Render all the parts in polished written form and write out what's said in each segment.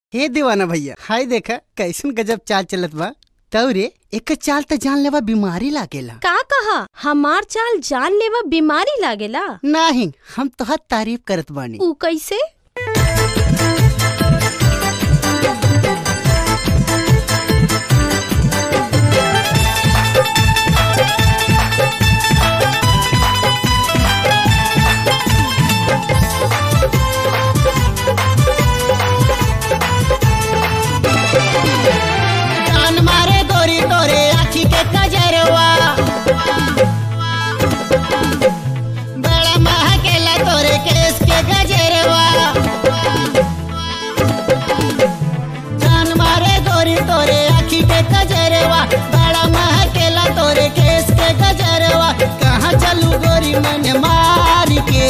हे दीवाना भैया, हाय देखा कैसन गजब चाल चलत बा। तौरे एक चाल त जान लेवा बीमारी लागेला। का कहा हमार चाल जान लेवा बीमारी लागेला? नहीं, हम तोहर तारीफ करत बानी। ऊ कैसे? बड़ा महकेला तोरे केस के गजरवा, जान मारे गोरी तोरे आँखी के गजरवा। बड़ा महकेला तोरे केस के गजरवा, कहाँ चलू गोरी मन मार के।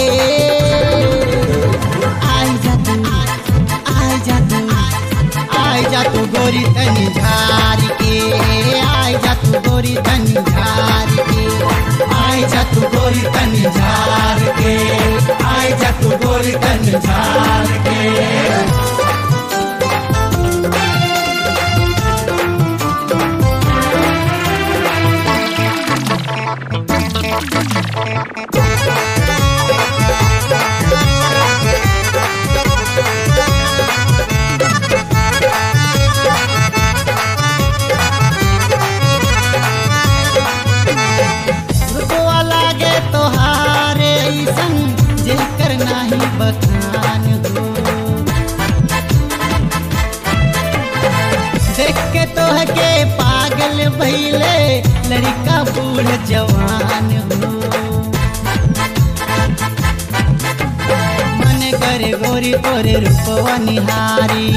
आई जा तू, आई जा तू, आई जा तू गोरी तनी झार के। आई जा तू गोरी तनी झार के। आई जा तू गोरी तनी झार के। आई जा तू गोरी तनी झार के। तोहारे ऐसन जेकर नाही बखान हो, देख के तोहके पागल भइले लड़का बूढ़ जवान हो। मन करे गोरी तोरे रूपवा निहारी,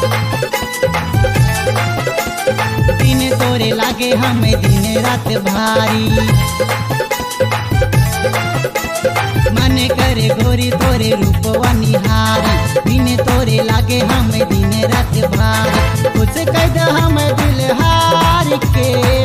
दिन तोरे लागे हमें दिन रात भारी। मन करे गोरी तोरे रूपवा निहारी, दिन तोरे लागे हमें दिन रात भारी। कुछ कह दो हम दिल हार के।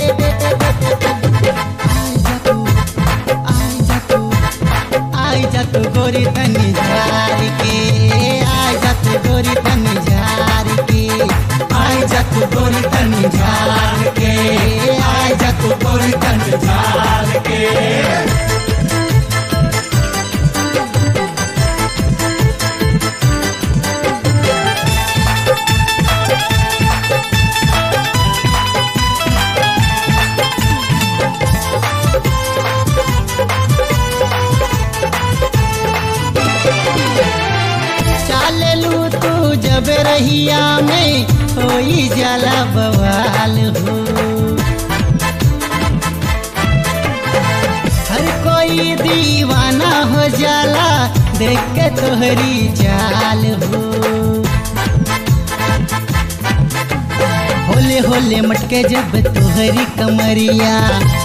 आई जा तू, आई जा तू, आई जा तू गोरी तनी झार के। आई जा तू गोरी तनी झार के। आई जा तू गोरी तनी झार के। आई जा तू गोरी तनी झार के। जब रहिया में होई जाला बवाल हो, हर कोई दीवाना हो जाला देख के तोहरी चाल हो। होले होले मटके जब तोहरी कमरिया,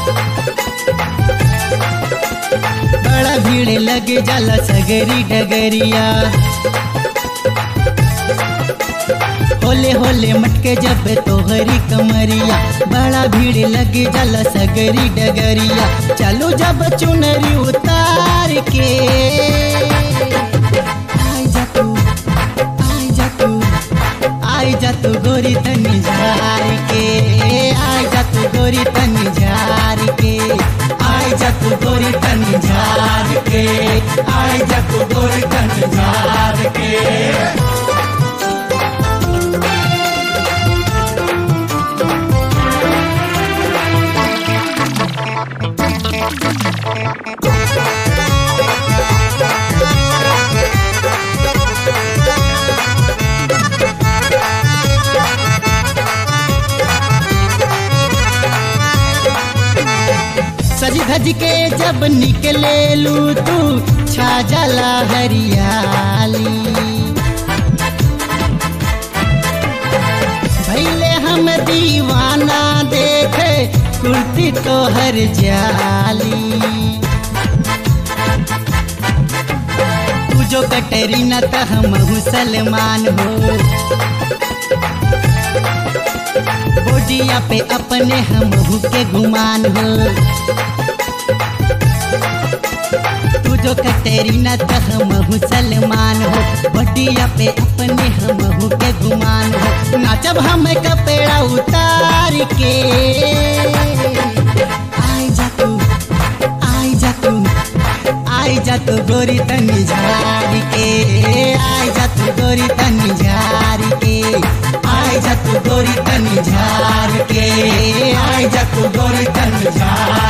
बड़ा भीड़ लगे जाला सगरी डगरिया। होले होले मटके जब तोहरी कमरिया, बड़ा भीड़ लगे जाला सगरी डगरिया। चलो जब चुनरी उतार के। आई जा तू, आई जा तू, आई जा तू गोरी तनी झार के। आई जा तू गोरी तनी झार के। आई जा तू गोरी तनी झार के। आई जा तू गोरी तनी झार के। सज धज के जब निकले लू तू छा जाला हरियाली। भैले हम दीवाना देखे कुर्ती तो हर जाली। तू जो कटरीना त हम सलमान हो, बोडिया पे अपने हम के गुमान हो। तू जो कटरीना त हम सलमान हो, बोडिया पे अपने हम के गुमान नाचब हम कपड़ा उतार के। आई जा तू, आई जा तू, आई जा तू गोरी तनी झार के। आई जा तू गोरी तनी झार के। आई जा तू गोरी तनी झार के। आई जा तू गोरी तनी झार